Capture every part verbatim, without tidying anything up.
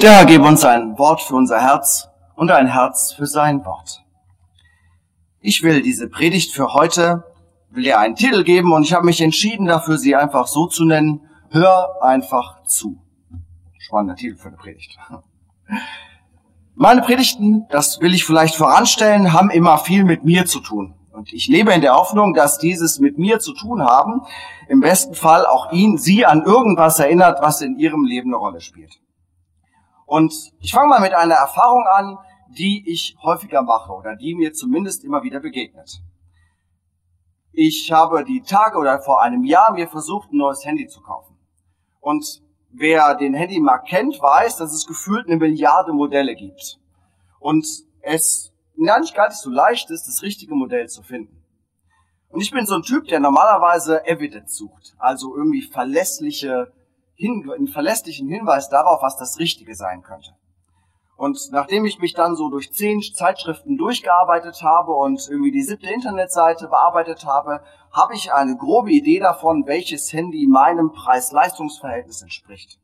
Der Herr gebe uns ein Wort für unser Herz und ein Herz für sein Wort. Ich will diese Predigt für heute, will ihr einen Titel geben und ich habe mich entschieden dafür, sie einfach so zu nennen: Hör einfach zu. Spannender Titel für eine Predigt. Meine Predigten, das will ich vielleicht voranstellen, haben immer viel mit mir zu tun. Und ich lebe in der Hoffnung, dass dieses mit mir zu tun haben im besten Fall auch ihn, sie an irgendwas erinnert, was in ihrem Leben eine Rolle spielt. Und ich fange mal mit einer Erfahrung an, die ich häufiger mache oder die mir zumindest immer wieder begegnet. Ich habe die Tage oder vor einem Jahr mir versucht, ein neues Handy zu kaufen. Und wer den Handymarkt kennt, weiß, dass es gefühlt eine Milliarde Modelle gibt. Und es ja, nicht gar nicht so leicht ist, das richtige Modell zu finden. Und ich bin so ein Typ, der normalerweise Evidence sucht, also irgendwie verlässliche, einen verlässlichen Hinweis darauf, was das Richtige sein könnte. Und nachdem ich mich dann so durch zehn Zeitschriften durchgearbeitet habe und irgendwie die siebte Internetseite bearbeitet habe, habe ich eine grobe Idee davon, welches Handy meinem Preis-Leistungs-Verhältnis entspricht.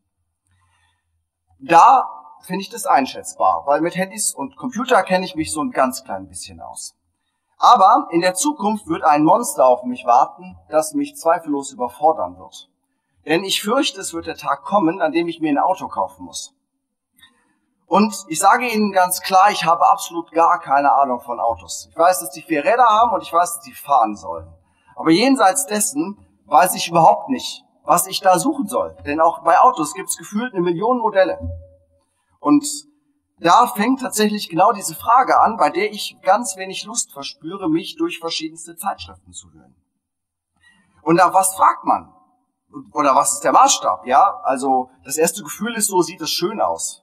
Da finde ich das einschätzbar, weil mit Handys und Computer kenne ich mich so ein ganz klein bisschen aus. Aber in der Zukunft wird ein Monster auf mich warten, das mich zweifellos überfordern wird. Denn ich fürchte, es wird der Tag kommen, an dem ich mir ein Auto kaufen muss. Und ich sage Ihnen ganz klar, ich habe absolut gar keine Ahnung von Autos. Ich weiß, dass die vier Räder haben und ich weiß, dass die fahren sollen. Aber jenseits dessen weiß ich überhaupt nicht, was ich da suchen soll. Denn auch bei Autos gibt es gefühlt eine Million Modelle. Und da fängt tatsächlich genau diese Frage an, bei der ich ganz wenig Lust verspüre, mich durch verschiedenste Zeitschriften zu wühlen. Und nach was fragt man? Oder was ist der Maßstab? Ja, also das erste Gefühl ist, so sieht es schön aus.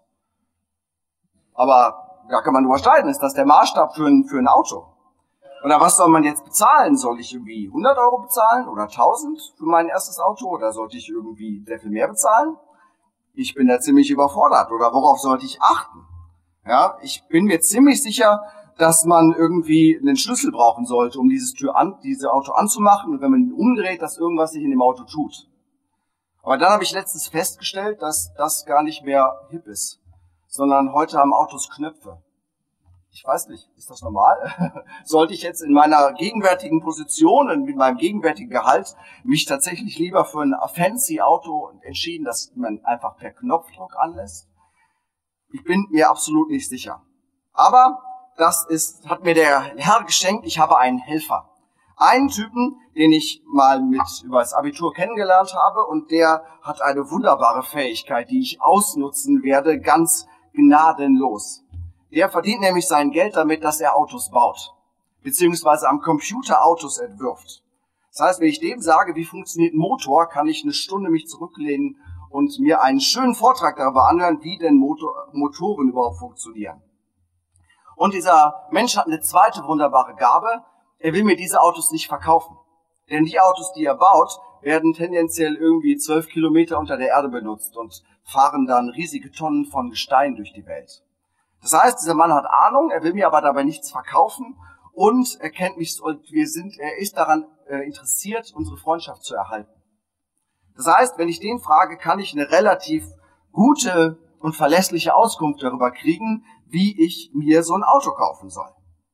Aber da kann man drüber streiten, ist das der Maßstab für ein, für ein Auto? Oder was soll man jetzt bezahlen? Soll ich irgendwie hundert Euro bezahlen oder tausend für mein erstes Auto? Oder sollte ich irgendwie sehr viel mehr bezahlen? Ich bin da ziemlich überfordert. Oder worauf sollte ich achten? Ja, ich bin mir ziemlich sicher, dass man irgendwie einen Schlüssel brauchen sollte, um dieses Tür an, diese Auto anzumachen. Und wenn man ihn umdreht, dass irgendwas sich in dem Auto tut. Aber dann habe ich letztens festgestellt, dass das gar nicht mehr hip ist, sondern heute haben Autos Knöpfe. Ich weiß nicht, ist das normal? Sollte ich jetzt in meiner gegenwärtigen Position und mit meinem gegenwärtigen Gehalt mich tatsächlich lieber für ein fancy Auto entschieden, das man einfach per Knopfdruck anlässt? Ich bin mir absolut nicht sicher. Aber das ist, hat mir der Herr geschenkt, ich habe einen Helfer. Einen Typen, den ich mal mit über das Abitur kennengelernt habe und der hat eine wunderbare Fähigkeit, die ich ausnutzen werde, ganz gnadenlos. Der verdient nämlich sein Geld damit, dass er Autos baut, beziehungsweise am Computer Autos entwirft. Das heißt, wenn ich dem sage, wie funktioniert ein Motor, kann ich eine Stunde mich zurücklehnen und mir einen schönen Vortrag darüber anhören, wie denn Motor, Motoren überhaupt funktionieren. Und dieser Mensch hat eine zweite wunderbare Gabe. Er will mir diese Autos nicht verkaufen. Denn die Autos, die er baut, werden tendenziell irgendwie zwölf Kilometer unter der Erde benutzt und fahren dann riesige Tonnen von Gestein durch die Welt. Das heißt, dieser Mann hat Ahnung, er will mir aber dabei nichts verkaufen und er kennt mich und wir sind, er ist daran äh, interessiert, unsere Freundschaft zu erhalten. Das heißt, wenn ich den frage, kann ich eine relativ gute und verlässliche Auskunft darüber kriegen, wie ich mir so ein Auto kaufen soll.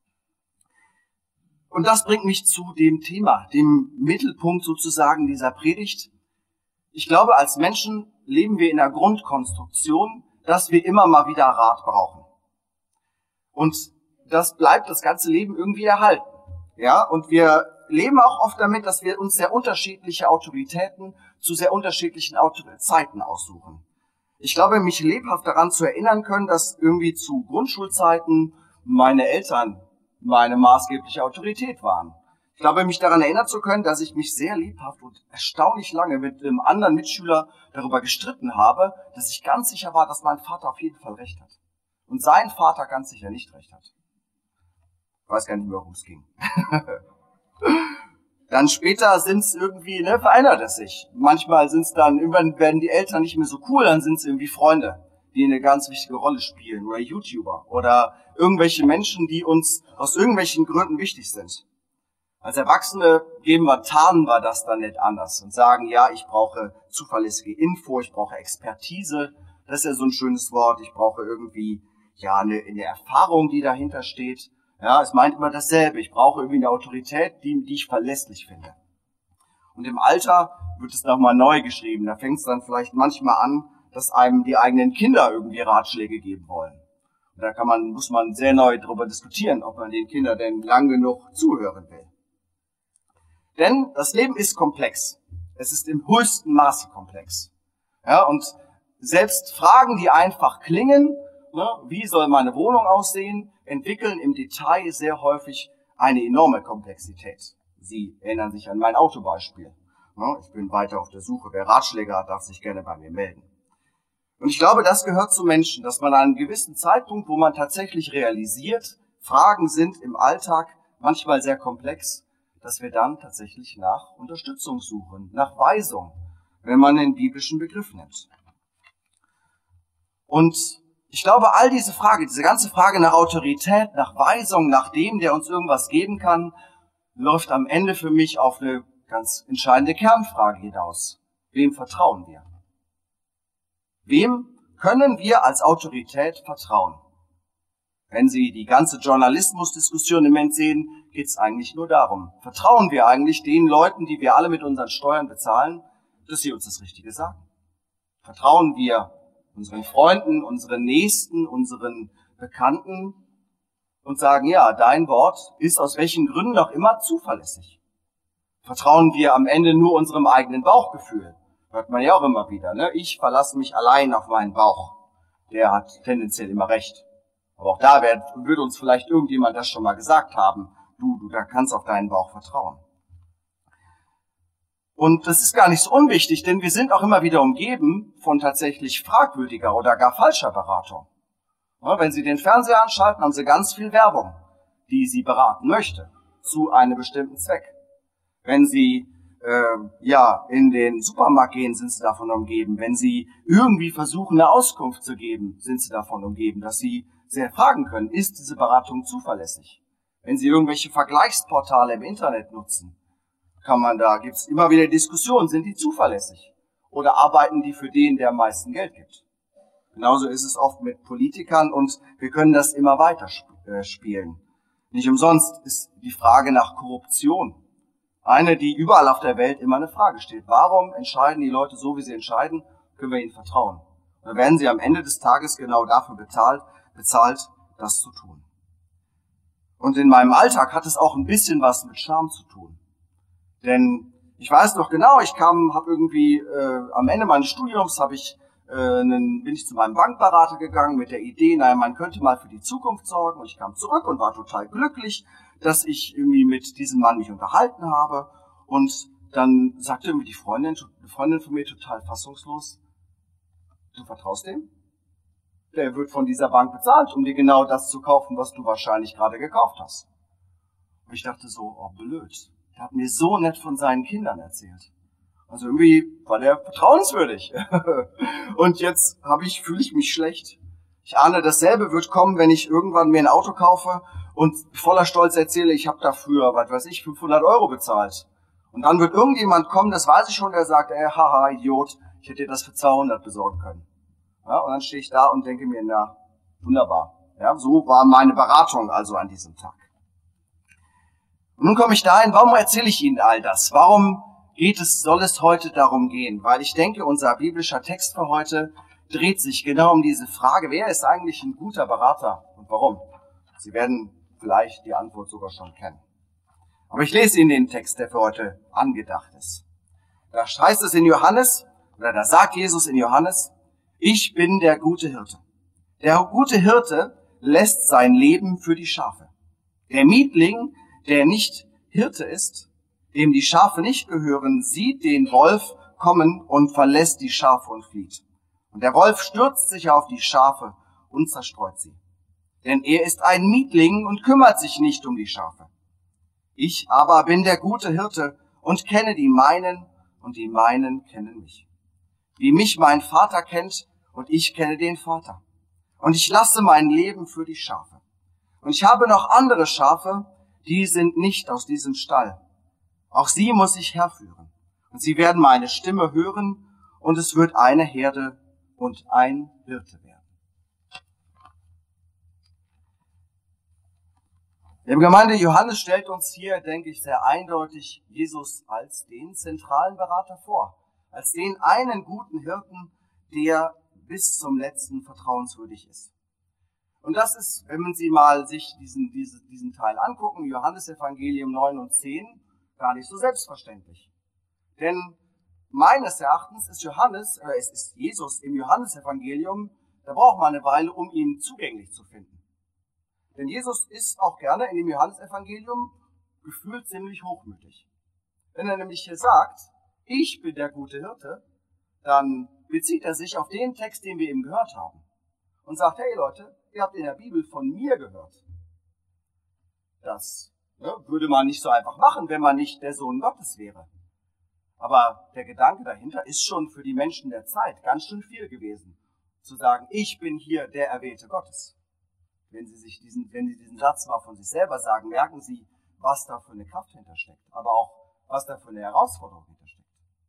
Und das bringt mich zu dem Thema, dem Mittelpunkt sozusagen dieser Predigt. Ich glaube, als Menschen leben wir in der Grundkonstruktion, dass wir immer mal wieder Rat brauchen. Und das bleibt das ganze Leben irgendwie erhalten. Ja, und wir leben auch oft damit, dass wir uns sehr unterschiedliche Autoritäten zu sehr unterschiedlichen Autor- Zeiten aussuchen. Ich glaube, mich lebhaft daran zu erinnern können, dass irgendwie zu Grundschulzeiten meine Eltern meine maßgebliche Autorität waren. Ich glaube, mich daran erinnern zu können, dass ich mich sehr lebhaft und erstaunlich lange mit einem anderen Mitschüler darüber gestritten habe, dass ich ganz sicher war, dass mein Vater auf jeden Fall recht hat. Und sein Vater ganz sicher nicht recht hat. Ich weiß gar nicht mehr, worum es ging. Dann später sind's irgendwie, ne, verändert es sich. Manchmal sind's dann, irgendwann werden die Eltern nicht mehr so cool, dann sind's irgendwie Freunde, die eine ganz wichtige Rolle spielen, oder YouTuber, oder irgendwelche Menschen, die uns aus irgendwelchen Gründen wichtig sind. Als Erwachsene geben wir, tarnen wir das dann nicht anders und sagen, ja, ich brauche zuverlässige Info, ich brauche Expertise, Das ist ja so ein schönes Wort. Ich brauche irgendwie ja eine, eine Erfahrung, die dahinter steht. Ja, es meint immer dasselbe. Ich brauche irgendwie eine Autorität, die, die ich verlässlich finde. Und im Alter wird es nochmal neu geschrieben. Da fängt es dann vielleicht manchmal an, dass einem die eigenen Kinder irgendwie Ratschläge geben wollen. Und da kann man, muss man sehr neu darüber diskutieren, ob man den Kindern denn lang genug zuhören will. Denn das Leben ist komplex. Es ist im höchsten Maße komplex. Ja, und selbst Fragen, die einfach klingen, ne, wie soll meine Wohnung aussehen, entwickeln im Detail sehr häufig eine enorme Komplexität. Sie erinnern sich an mein Autobeispiel. Ne, ich bin weiter auf der Suche. Wer Ratschläge hat, darf sich gerne bei mir melden. Und ich glaube, das gehört zu Menschen, dass man an einem gewissen Zeitpunkt, wo man tatsächlich realisiert, Fragen sind im Alltag manchmal sehr komplex, dass wir dann tatsächlich nach Unterstützung suchen, nach Weisung, wenn man den biblischen Begriff nimmt. Und ich glaube, all diese Frage, diese ganze Frage nach Autorität, nach Weisung, nach dem, der uns irgendwas geben kann, läuft am Ende für mich auf eine ganz entscheidende Kernfrage hinaus. Wem vertrauen wir? Wem können wir als Autorität vertrauen? Wenn Sie die ganze Journalismusdiskussion im Moment sehen, geht es eigentlich nur darum. Vertrauen wir eigentlich den Leuten, die wir alle mit unseren Steuern bezahlen, dass sie uns das Richtige sagen? Vertrauen wir unseren Freunden, unseren Nächsten, unseren Bekannten und sagen, ja, dein Wort ist aus welchen Gründen auch immer zuverlässig? Vertrauen wir am Ende nur unserem eigenen Bauchgefühl? Hört man ja auch immer wieder, ne? Ich verlasse mich allein auf meinen Bauch. Der hat tendenziell immer recht. Aber auch da wird, würde uns vielleicht irgendjemand das schon mal gesagt haben. Du, du, da kannst auf deinen Bauch vertrauen. Und das ist gar nicht so unwichtig, denn wir sind auch immer wieder umgeben von tatsächlich fragwürdiger oder gar falscher Beratung. Ja, wenn Sie den Fernseher anschalten, haben Sie ganz viel Werbung, die Sie beraten möchte, zu einem bestimmten Zweck. Wenn Sie äh, ja in den Supermarkt gehen, sind Sie davon umgeben. Wenn Sie irgendwie versuchen, eine Auskunft zu geben, sind Sie davon umgeben, dass Sie sehr fragen können, ist diese Beratung zuverlässig? Wenn Sie irgendwelche Vergleichsportale im Internet nutzen, kann man da, gibt es immer wieder Diskussionen, sind die zuverlässig? Oder arbeiten die für den, der am meisten Geld gibt? Genauso ist es oft mit Politikern und wir können das immer weiter spielen. Nicht umsonst ist die Frage nach Korruption eine, die überall auf der Welt immer eine Frage steht. Warum entscheiden die Leute so, wie sie entscheiden? Können wir ihnen vertrauen? Oder werden sie am Ende des Tages genau dafür bezahlt, bezahlt, das zu tun? Und in meinem Alltag hat es auch ein bisschen was mit Scham zu tun. Denn ich weiß noch genau, ich kam, habe irgendwie äh, am Ende meines Studiums habe ich äh, einen, bin ich zu meinem Bankberater gegangen mit der Idee, naja, man könnte mal für die Zukunft sorgen. Und ich kam zurück und war total glücklich, dass ich irgendwie mit diesem Mann mich unterhalten habe. Und dann sagte irgendwie die Freundin, die Freundin von mir total fassungslos: Du vertraust dem? Der wird von dieser Bank bezahlt, um dir genau das zu kaufen, was du wahrscheinlich gerade gekauft hast. Und ich dachte so, oh blöd. Der hat mir so nett von seinen Kindern erzählt. Also irgendwie war der vertrauenswürdig. Und jetzt habe ich, fühle ich mich schlecht. Ich ahne, dasselbe wird kommen, wenn ich irgendwann mir ein Auto kaufe und voller Stolz erzähle, ich habe dafür, was weiß ich, fünfhundert Euro bezahlt. Und dann wird irgendjemand kommen, das weiß ich schon, der sagt, ey, haha, Idiot, ich hätte dir das für zweihundert besorgen können. Ja, und dann stehe ich da und denke mir, na, wunderbar. Ja, so war meine Beratung also an diesem Tag. Und nun komme ich dahin, warum erzähle ich Ihnen all das? Warum geht es, soll es heute darum gehen? Weil ich denke, unser biblischer Text für heute dreht sich genau um diese Frage, wer ist eigentlich ein guter Berater und warum? Sie werden vielleicht die Antwort sogar schon kennen. Aber ich lese Ihnen den Text, der für heute angedacht ist. Da heißt es in Johannes, oder da sagt Jesus in Johannes, ich bin der gute Hirte. Der gute Hirte lässt sein Leben für die Schafe. Der Mietling, der nicht Hirte ist, dem die Schafe nicht gehören, sieht den Wolf kommen und verlässt die Schafe und flieht. Und der Wolf stürzt sich auf die Schafe und zerstreut sie. Denn er ist ein Mietling und kümmert sich nicht um die Schafe. Ich aber bin der gute Hirte und kenne die meinen und die meinen kennen mich. Wie mich mein Vater kennt und ich kenne den Vater. Und ich lasse mein Leben für die Schafe. Und ich habe noch andere Schafe, die sind nicht aus diesem Stall. Auch sie muss ich herführen. Und sie werden meine Stimme hören, und es wird eine Herde und ein Hirte werden. Die Gemeinde Johannes stellt uns hier, denke ich, sehr eindeutig Jesus als den zentralen Berater vor, als den einen guten Hirten, der bis zum letzten vertrauenswürdig ist. Und das ist, wenn Sie mal sich diesen, diesen, diesen Teil angucken, Johannesevangelium neun und zehn, gar nicht so selbstverständlich. Denn meines Erachtens ist Johannes, oder es ist Jesus im Johannesevangelium, da braucht man eine Weile, um ihn zugänglich zu finden. Denn Jesus ist auch gerne in dem Johannesevangelium gefühlt ziemlich hochmütig. Wenn er nämlich hier sagt, ich bin der gute Hirte, dann bezieht er sich auf den Text, den wir eben gehört haben. Und sagt, hey Leute, ihr habt in der Bibel von mir gehört. Das ne, würde man nicht so einfach machen, wenn man nicht der Sohn Gottes wäre. Aber der Gedanke dahinter ist schon für die Menschen der Zeit ganz schön viel gewesen. Zu sagen, ich bin hier der Erwählte Gottes. Wenn Sie sich diesen, wenn Sie diesen Satz mal von sich selber sagen, merken Sie, was da für eine Kraft hintersteckt, aber auch, was da für eine Herausforderung hintersteckt.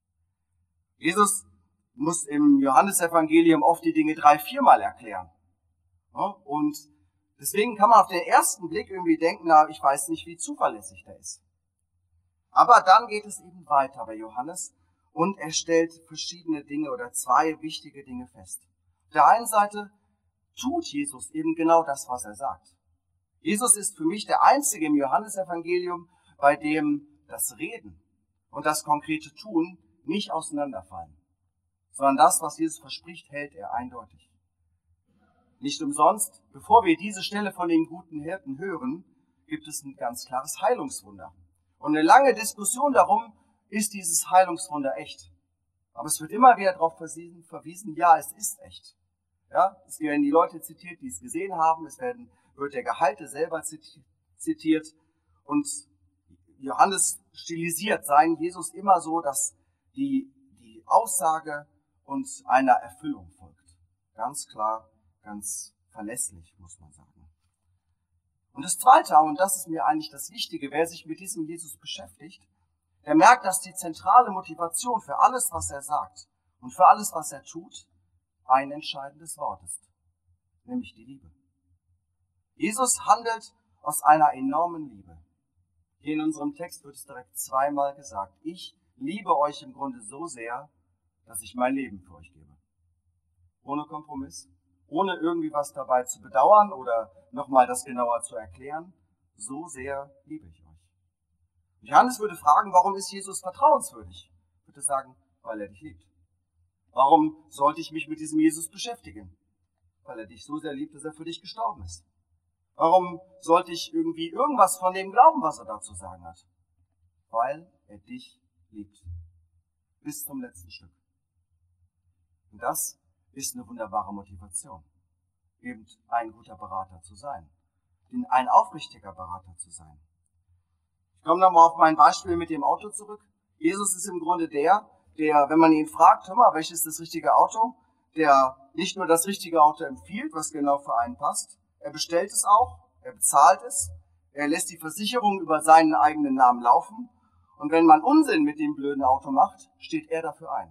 Jesus muss im Johannesevangelium oft die Dinge drei, viermal erklären. Ja, und deswegen kann man auf den ersten Blick irgendwie denken, na, ich weiß nicht, wie zuverlässig der ist. Aber dann geht es eben weiter bei Johannes und er stellt verschiedene Dinge oder zwei wichtige Dinge fest. Auf der einen Seite tut Jesus eben genau das, was er sagt. Jesus ist für mich der Einzige im Johannesevangelium, bei dem das Reden und das konkrete Tun nicht auseinanderfallen, sondern das, was Jesus verspricht, hält er eindeutig. Nicht umsonst, bevor wir diese Stelle von den guten Hirten hören, gibt es ein ganz klares Heilungswunder. Und eine lange Diskussion darum, ist dieses Heilungswunder echt? Aber es wird immer wieder darauf verwiesen, ja, es ist echt. Ja, es werden die Leute zitiert, die es gesehen haben. Es werden, wird der Geheilte selber zitiert. Und Johannes stilisiert seinen Jesus immer so, dass die, die Aussage uns einer Erfüllung folgt. Ganz klar, ganz verlässlich, muss man sagen. Und das Zweite, und das ist mir eigentlich das Wichtige, wer sich mit diesem Jesus beschäftigt, der merkt, dass die zentrale Motivation für alles, was er sagt und für alles, was er tut, ein entscheidendes Wort ist, nämlich die Liebe. Jesus handelt aus einer enormen Liebe. Hier in unserem Text wird es direkt zweimal gesagt, ich liebe euch im Grunde so sehr, dass ich mein Leben für euch gebe. Ohne Kompromiss, ohne irgendwie was dabei zu bedauern oder nochmal das genauer zu erklären, so sehr liebe ich euch. Johannes würde fragen, warum ist Jesus vertrauenswürdig? Ich würde sagen, weil er dich liebt. Warum sollte ich mich mit diesem Jesus beschäftigen? Weil er dich so sehr liebt, dass er für dich gestorben ist. Warum sollte ich irgendwie irgendwas von dem glauben, was er dazu sagen hat? Weil er dich liebt. Bis zum letzten Stück. Und das ist eine wunderbare Motivation. Eben ein guter Berater zu sein. Ein aufrichtiger Berater zu sein. Ich komme nochmal auf mein Beispiel mit dem Auto zurück. Jesus ist im Grunde der, der, wenn man ihn fragt, hör mal, welches ist das richtige Auto, der nicht nur das richtige Auto empfiehlt, was genau für einen passt, er bestellt es auch, er bezahlt es, er lässt die Versicherung über seinen eigenen Namen laufen und wenn man Unsinn mit dem blöden Auto macht, steht er dafür ein.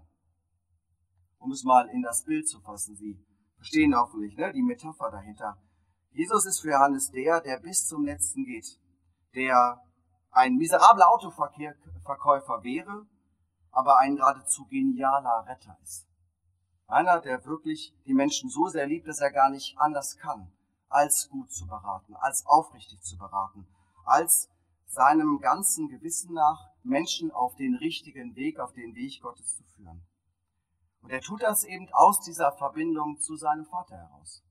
Um es mal in das Bild zu fassen, Sie verstehen hoffentlich, ne, die Metapher dahinter. Jesus ist für Johannes der, der bis zum Letzten geht, der ein miserabler Autoverkäufer wäre, aber ein geradezu genialer Retter ist. Einer, der wirklich die Menschen so sehr liebt, dass er gar nicht anders kann, als gut zu beraten, als aufrichtig zu beraten, als seinem ganzen Gewissen nach Menschen auf den richtigen Weg, auf den Weg Gottes zu führen. Und er tut das eben aus dieser Verbindung zu seinem Vater heraus.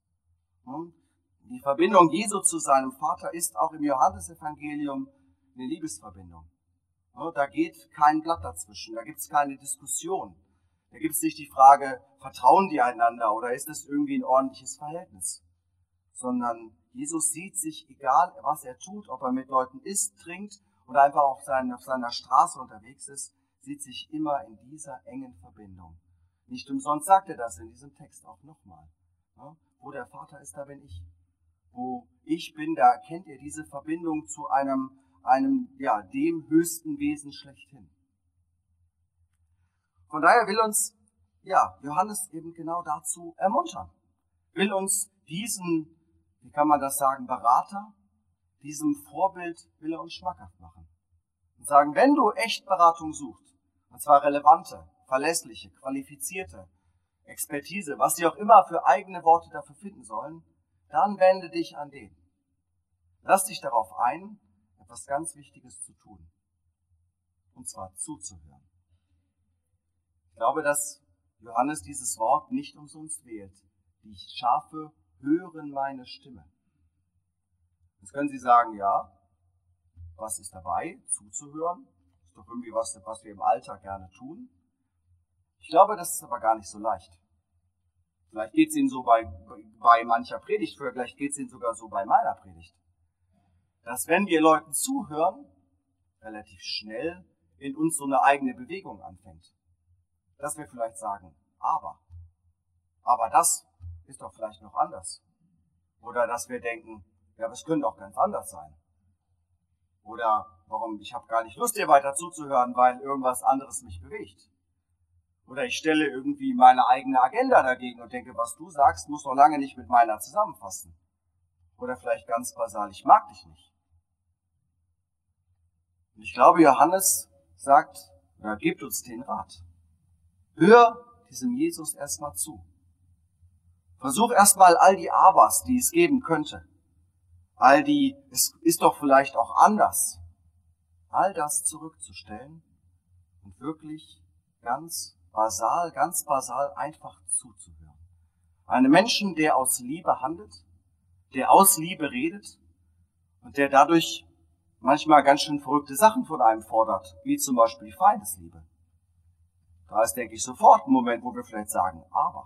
Die Verbindung Jesu zu seinem Vater ist auch im Johannesevangelium eine Liebesverbindung. Da geht kein Blatt dazwischen, da gibt es keine Diskussion. Da gibt es nicht die Frage, vertrauen die einander oder ist das irgendwie ein ordentliches Verhältnis? Sondern Jesus sieht sich, egal was er tut, ob er mit Leuten isst, trinkt oder einfach auf, seinen, auf seiner Straße unterwegs ist, sieht sich immer in dieser engen Verbindung. Nicht umsonst sagt er das in diesem Text auch nochmal. Ja, wo der Vater ist, da bin ich. Wo ich bin, da erkennt ihr diese Verbindung zu einem, einem, ja, dem höchsten Wesen schlechthin. Von daher will uns ja, Johannes eben genau dazu ermuntern. Will uns diesen, wie kann man das sagen, Berater, diesem Vorbild will er uns schmackhaft machen. Und sagen, wenn du echt Beratung suchst, und zwar relevante, verlässliche, qualifizierte Expertise, was sie auch immer für eigene Worte dafür finden sollen, dann wende dich an den. Lass dich darauf ein, etwas ganz Wichtiges zu tun. Und zwar zuzuhören. Ich glaube, dass Johannes dieses Wort nicht umsonst wählt. Die Schafe hören meine Stimme. Jetzt können Sie sagen, ja, was ist dabei? Zuzuhören. Ist doch irgendwie was, was wir im Alltag gerne tun. Ich glaube, das ist aber gar nicht so leicht. Vielleicht geht es Ihnen so bei, bei mancher Predigt, vielleicht geht es Ihnen sogar so bei meiner Predigt. Dass wenn wir Leuten zuhören, relativ schnell in uns so eine eigene Bewegung anfängt. Dass wir vielleicht sagen, aber, aber das ist doch vielleicht noch anders. Oder dass wir denken, ja, aber es könnte auch ganz anders sein. Oder warum, ich habe gar nicht Lust, dir weiter zuzuhören, weil irgendwas anderes mich bewegt. Oder ich stelle irgendwie meine eigene Agenda dagegen und denke, was du sagst, muss noch lange nicht mit meiner zusammenfassen. Oder vielleicht ganz basal, ich mag dich nicht. Und ich glaube, Johannes sagt, oder gibt uns den Rat. Hör diesem Jesus erstmal zu. Versuch erstmal all die Abers, die es geben könnte. All die, es ist doch vielleicht auch anders. All das zurückzustellen und wirklich ganz basal, ganz basal einfach zuzuhören. Einem Menschen, der aus Liebe handelt, der aus Liebe redet und der dadurch manchmal ganz schön verrückte Sachen von einem fordert, wie zum Beispiel die Feindesliebe. Da ist, denke ich, sofort ein Moment, wo wir vielleicht sagen, aber.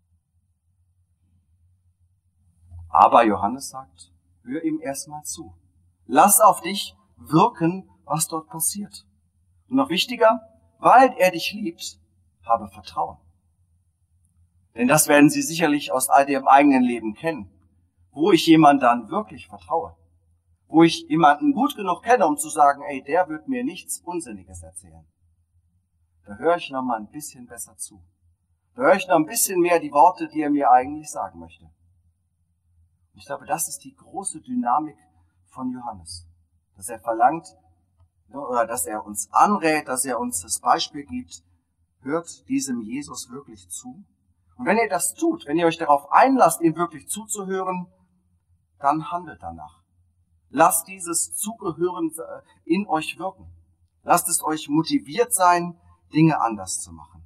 Aber Johannes sagt, hör ihm erstmal zu. Lass auf dich wirken, was dort passiert. Und noch wichtiger, weil er dich liebt, habe Vertrauen. Denn das werden Sie sicherlich aus all Ihrem eigenen Leben kennen, wo ich jemandem dann wirklich vertraue. Wo ich jemanden gut genug kenne, um zu sagen, ey, der wird mir nichts Unsinniges erzählen. Da höre ich noch mal ein bisschen besser zu. Da höre ich noch ein bisschen mehr die Worte, die er mir eigentlich sagen möchte. Ich glaube, das ist die große Dynamik von Johannes. Dass er verlangt, oder dass er uns anrät, dass er uns das Beispiel gibt, hört diesem Jesus wirklich zu. Und wenn ihr das tut, wenn ihr euch darauf einlasst, ihm wirklich zuzuhören, dann handelt danach. Lasst dieses Zugehören in euch wirken. Lasst es euch motiviert sein, Dinge anders zu machen.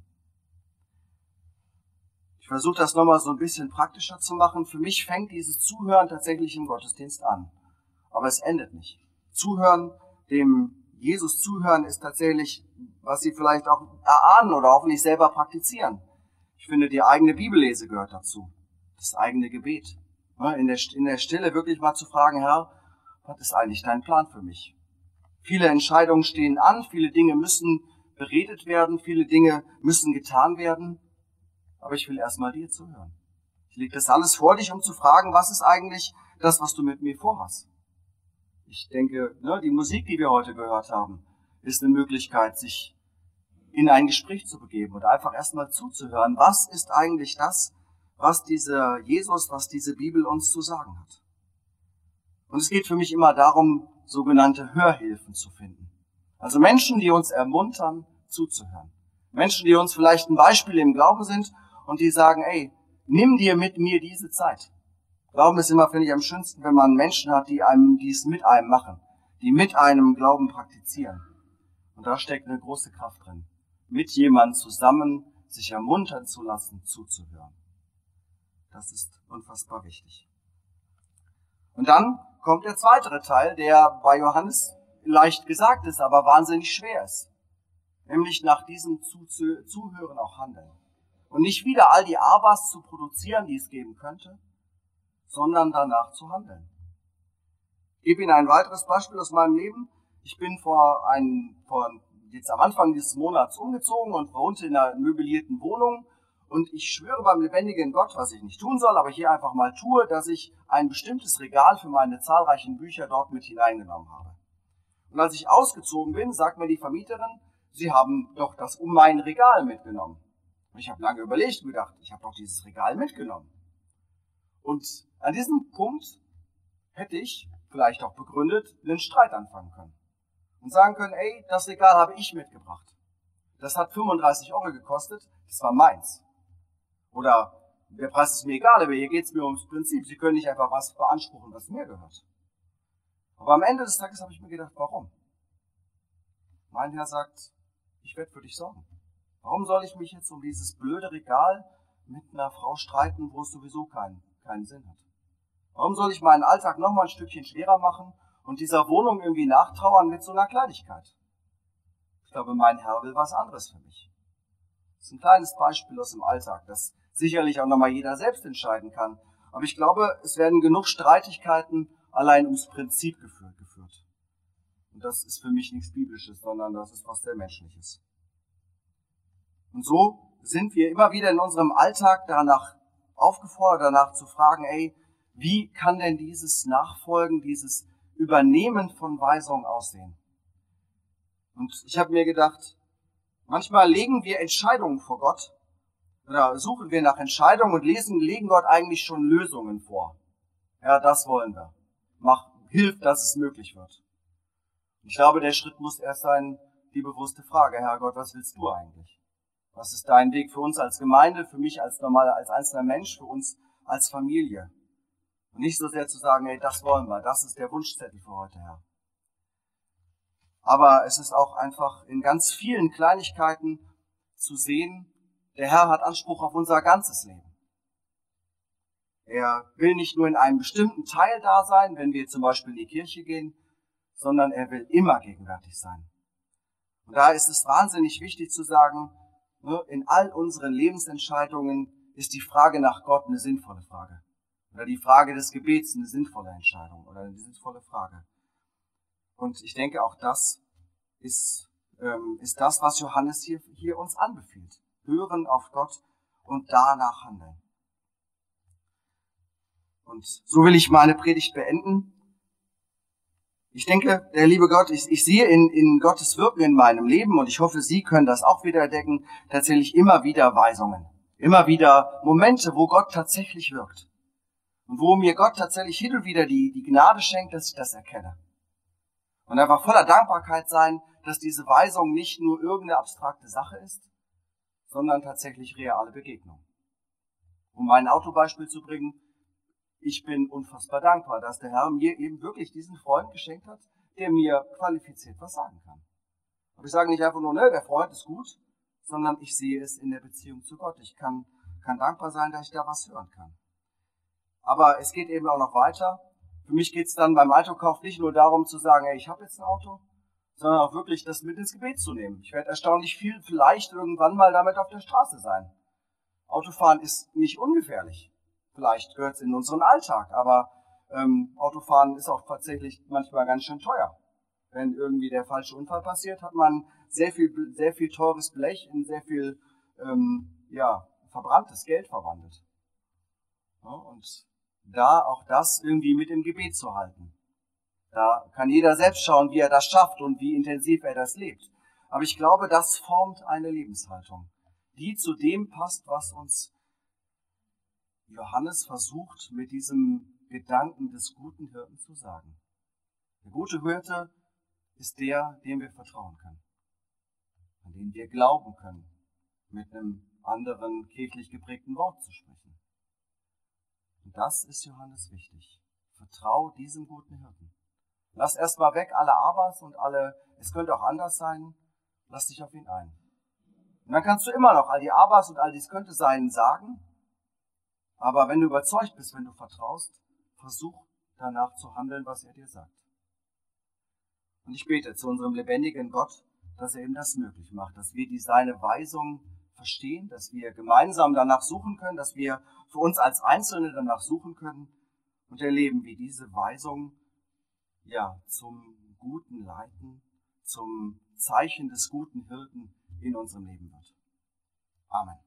Ich versuche das nochmal so ein bisschen praktischer zu machen. Für mich fängt dieses Zuhören tatsächlich im Gottesdienst an. Aber es endet nicht. Zuhören, dem Jesus zuhören, ist tatsächlich, was Sie vielleicht auch erahnen oder hoffentlich selber praktizieren. Ich finde, die eigene Bibellese gehört dazu. Das eigene Gebet. In der, in der Stille wirklich mal zu fragen, Herr, was ist eigentlich dein Plan für mich? Viele Entscheidungen stehen an, viele Dinge müssen beredet werden, viele Dinge müssen getan werden. Aber ich will erstmal dir zuhören. Ich lege das alles vor dich, um zu fragen, was ist eigentlich das, was du mit mir vorhast? Ich denke, ne, die Musik, die wir heute gehört haben, ist eine Möglichkeit, sich in ein Gespräch zu begeben und einfach erstmal zuzuhören. Was ist eigentlich das, was dieser Jesus, was diese Bibel uns zu sagen hat? Und es geht für mich immer darum, sogenannte Hörhilfen zu finden. Also Menschen, die uns ermuntern, zuzuhören. Menschen, die uns vielleicht ein Beispiel im Glauben sind und die sagen, ey, nimm dir mit mir diese Zeit. Glauben ist immer, finde ich, am schönsten, wenn man Menschen hat, die einem dies mit einem machen, die mit einem Glauben praktizieren. Und da steckt eine große Kraft drin, mit jemandem zusammen sich ermuntern zu lassen, zuzuhören. Das ist unfassbar wichtig. Und dann kommt der zweite Teil, der bei Johannes leicht gesagt ist, aber wahnsinnig schwer ist. Nämlich nach diesem Zuhören auch handeln. Und nicht wieder all die Abers zu produzieren, die es geben könnte, sondern danach zu handeln. Ich gebe Ihnen ein weiteres Beispiel aus meinem Leben. Ich bin vor, ein, vor jetzt am Anfang dieses Monats umgezogen und wohnte in einer möblierten Wohnung. Und ich schwöre beim lebendigen Gott, was ich nicht tun soll, aber hier einfach mal tue, dass ich ein bestimmtes Regal für meine zahlreichen Bücher dort mit hineingenommen habe. Und als ich ausgezogen bin, sagt mir die Vermieterin, Sie haben doch das um mein Regal mitgenommen. Und ich habe lange überlegt und gedacht, ich habe doch dieses Regal mitgenommen. Und an diesem Punkt hätte ich vielleicht auch begründet einen Streit anfangen können. Und sagen können, ey, das Regal habe ich mitgebracht. Das hat fünfunddreißig Euro gekostet, das war meins. Oder der Preis ist mir egal, aber hier geht es mir ums Prinzip. Sie können nicht einfach was beanspruchen, was mir gehört. Aber am Ende des Tages habe ich mir gedacht, warum? Mein Herr sagt, ich werde für dich sorgen. Warum soll ich mich jetzt um dieses blöde Regal mit einer Frau streiten, wo es sowieso keinen, keinen Sinn hat? Warum soll ich meinen Alltag noch mal ein Stückchen schwerer machen und dieser Wohnung irgendwie nachtrauern mit so einer Kleinigkeit? Ich glaube, mein Herr will was anderes für mich. Das ist ein kleines Beispiel aus dem Alltag, das sicherlich auch nochmal jeder selbst entscheiden kann. Aber ich glaube, es werden genug Streitigkeiten allein ums Prinzip geführt. Und das ist für mich nichts Biblisches, sondern das ist was sehr Menschliches. Und so sind wir immer wieder in unserem Alltag danach aufgefordert, danach zu fragen, ey, wie kann denn dieses Nachfolgen, dieses Übernehmen von Weisungen aussehen? Und ich habe mir gedacht, manchmal legen wir Entscheidungen vor Gott, oder suchen wir nach Entscheidungen und lesen, legen Gott eigentlich schon Lösungen vor. Ja, das wollen wir. Mach, hilf, dass es möglich wird. Ich glaube, der Schritt muss erst sein, die bewusste Frage, Herr Gott, was willst du eigentlich? Was ist dein Weg für uns als Gemeinde, für mich als normaler, als einzelner Mensch, für uns als Familie? Und nicht so sehr zu sagen, hey, das wollen wir, das ist der Wunschzettel für heute, Herr. Aber es ist auch einfach in ganz vielen Kleinigkeiten zu sehen, der Herr hat Anspruch auf unser ganzes Leben. Er will nicht nur in einem bestimmten Teil da sein, wenn wir zum Beispiel in die Kirche gehen, sondern er will immer gegenwärtig sein. Und da ist es wahnsinnig wichtig zu sagen, in all unseren Lebensentscheidungen ist die Frage nach Gott eine sinnvolle Frage. Oder die Frage des Gebets eine sinnvolle Entscheidung oder eine sinnvolle Frage. Und ich denke, auch das ist, ähm, ist das, was Johannes hier, hier uns anbefiehlt. Hören auf Gott und danach handeln. Und so will ich meine Predigt beenden. Ich denke, der liebe Gott, ich, ich sehe in, in Gottes Wirken in meinem Leben und ich hoffe, Sie können das auch wieder entdecken, tatsächlich immer wieder Weisungen. Immer wieder Momente, wo Gott tatsächlich wirkt. Und wo mir Gott tatsächlich hin und wieder die, die Gnade schenkt, dass ich das erkenne. Und einfach voller Dankbarkeit sein, dass diese Weisung nicht nur irgendeine abstrakte Sache ist, sondern tatsächlich reale Begegnung. Um mein Autobeispiel zu bringen, ich bin unfassbar dankbar, dass der Herr mir eben wirklich diesen Freund geschenkt hat, der mir qualifiziert was sagen kann. Aber ich sage nicht einfach nur, ne, der Freund ist gut, sondern ich sehe es in der Beziehung zu Gott. Ich kann, kann dankbar sein, dass ich da was hören kann. Aber es geht eben auch noch weiter. Für mich geht es dann beim Autokauf nicht nur darum zu sagen, ey, ich habe jetzt ein Auto, sondern auch wirklich das mit ins Gebet zu nehmen. Ich werde erstaunlich viel vielleicht irgendwann mal damit auf der Straße sein. Autofahren ist nicht ungefährlich. Vielleicht gehört es in unseren Alltag, aber ähm, Autofahren ist auch tatsächlich manchmal ganz schön teuer. Wenn irgendwie der falsche Unfall passiert, hat man sehr viel, sehr viel teures Blech in sehr viel ähm, ja, verbranntes Geld verwandelt. Ja, und da auch das irgendwie mit im Gebet zu halten. Da kann jeder selbst schauen, wie er das schafft und wie intensiv er das lebt. Aber ich glaube, das formt eine Lebenshaltung, die zu dem passt, was uns Johannes versucht, mit diesem Gedanken des guten Hirten zu sagen. Der gute Hirte ist der, dem wir vertrauen können, an den wir glauben können, mit einem anderen kirchlich geprägten Wort zu sprechen. Und das ist Johannes wichtig. Vertrau diesem guten Hirten. Lass erstmal weg alle Abers und alle, es könnte auch anders sein, lass dich auf ihn ein. Und dann kannst du immer noch all die Abers und all dies könnte sein sagen, aber wenn du überzeugt bist, wenn du vertraust, versuch danach zu handeln, was er dir sagt. Und ich bete zu unserem lebendigen Gott, dass er eben das möglich macht, dass wir die seine Weisung verstehen, dass wir gemeinsam danach suchen können, dass wir für uns als Einzelne danach suchen können und erleben, wie diese Weisung ja zum guten Leiten, zum Zeichen des guten Hirten in unserem Leben wird. Amen.